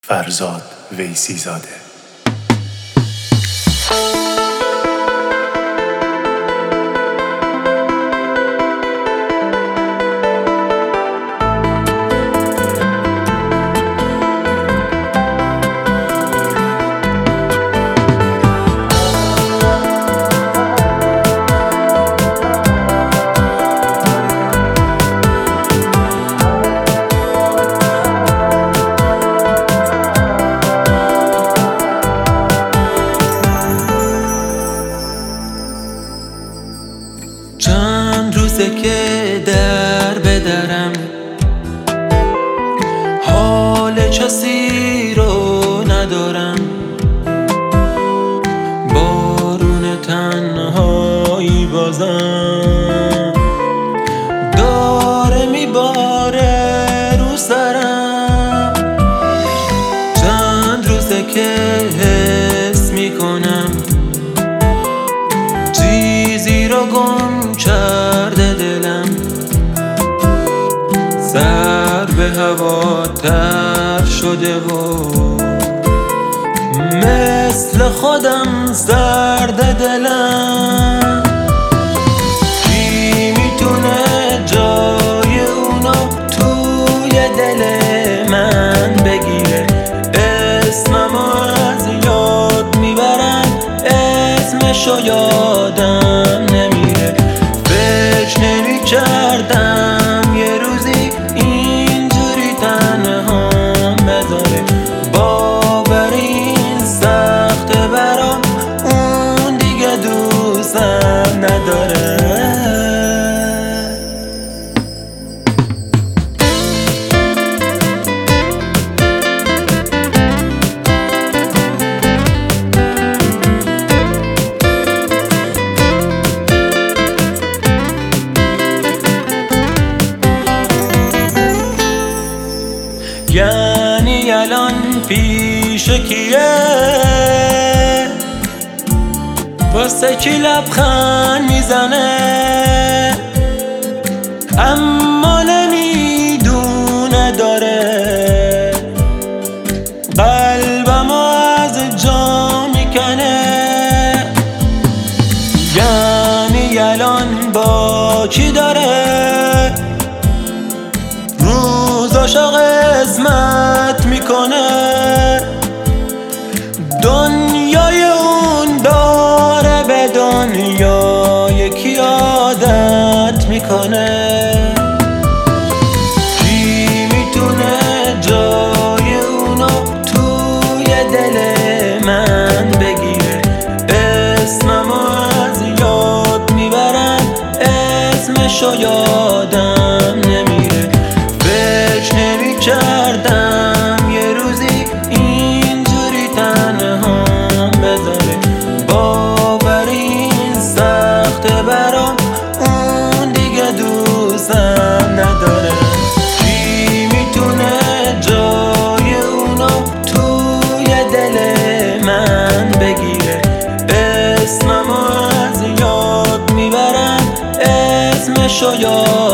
فرزاد ویسی زاده. چند روزه که در به درم، حال کسی رو ندارم. بارون تنهایی بازم داره میباره رو سرم. چند روزه که حس میکنم چیزی رو گم کرده دلم. سر به هوا تر شده و مثل خودم سرد دلم. کی میتونه جای اونو توی دل من بگیره؟ اسممو از یاد میبرن، اسمشو یادم نمیره. فکر نمی کردم یه روزی اینجوری تنهام بذاره. باور این سخته برام، اون دیگه دوستم نداره. یعنی الان پیش کیه؟ واسه کی لبخند میزنه اما نمیدونه داره قلبمو از جا میکنه. یعنی الان با کی داره روزاشو قسمت میکنه؟ دنیای اون داره به دنیای کی عادت میکنه؟ کی میتونه جای اونو توی دل من بگیره؟ اسممو از یاد میبرن، اسمشو یادم نمیره. فکر نمی کردم یه روزی اینجوری تنهام بذاره. باور این سخته برام، اون دیگه دوستم نداره. کی میتونه جای اونو توی دل من بگیره؟ اسممو از یاد میبرن، اسمشو یاد